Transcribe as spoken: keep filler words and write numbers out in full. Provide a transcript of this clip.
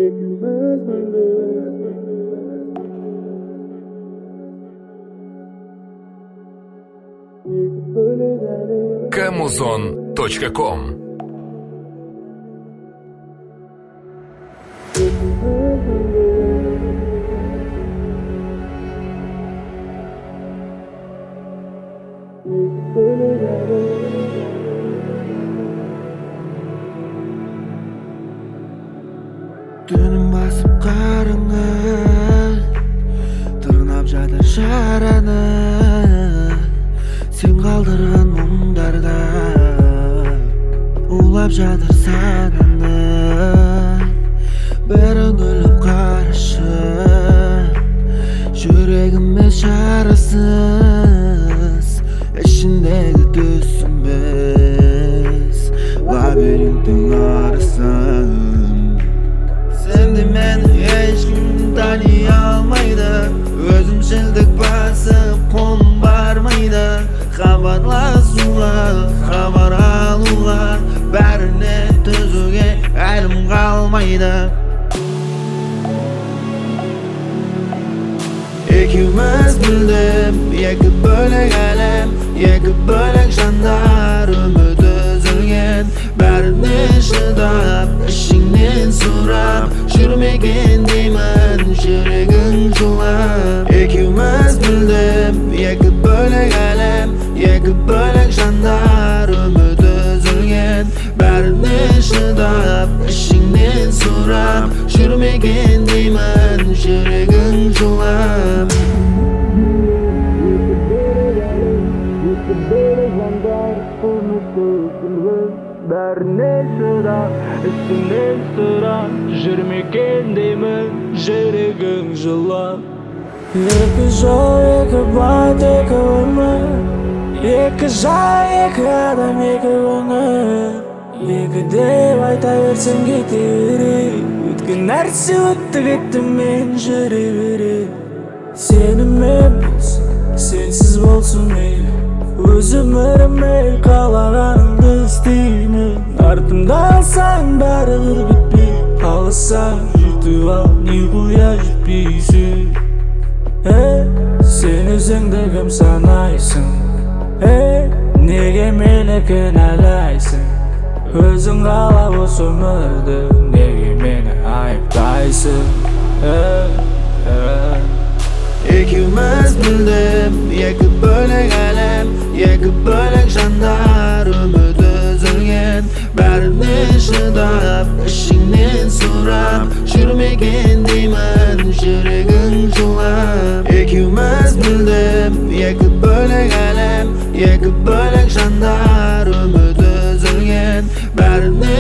камузон точка ком. Түнім басып қарыңы, тырнап жатыр жараны, сен қалдырған мұңдарда улап жатыр сананы. Бір үңіліп қарашы, жүрегіме шарасыз, ішіндегі түсінбес лабиринттің арысын. Сенде мені ешкім тани алмайды, өзімшілдік басып қолым бармайды. Хабарласуға, хабар алуға, бәріне түзуге әлім қалмайды. Екеуміз білдім, екі бөлек әлем, екі бөлек жандар, үміт үзілген. Бәріне шыдап, ішіңнен сұрап, жүрмеген деймін, жүрегің жылап. Екеуміз білдім, екі бөлек әлем, екі бөлек жандар, үміт үзілген. Бәріне шыдап, ішіңнен сұрап, жүрмеген деймін, жүрегің жылап. Бәріне шыдап, ішіңнен сұрап, жүрмеген деймін, жүрегің жылап. Екі жол, екі бат, екі өмір, екі жай, екі адам, екі өңір. Екі деп айта берсем кете берейін, өткен нәрсе өтті кетті, мен жүре берейін. Сеніме болсын, сенсіз болсын мейлі, өзім ірімей қалағаныңды істеймін. Артымда алсаң бәрібір бітпей, алысаң жетіп ал, не қоя жетпейсің. Сен өзіңді кім санайсың? Неге мені кінәлайсың? Өзің қалап осы өмірді, неге мені айыптайсың? Екеуміз білдім, екі бөлек әлем, екі бөлек жандар, үміт үзілген. Бәріне шыдап, ішіңнен сұрап, жүрмеген деймін, жүрегің жылап. Екеуміз білдім, екі бөлек әлем, екі бөлек жандар, үміт үзілген. Бәріне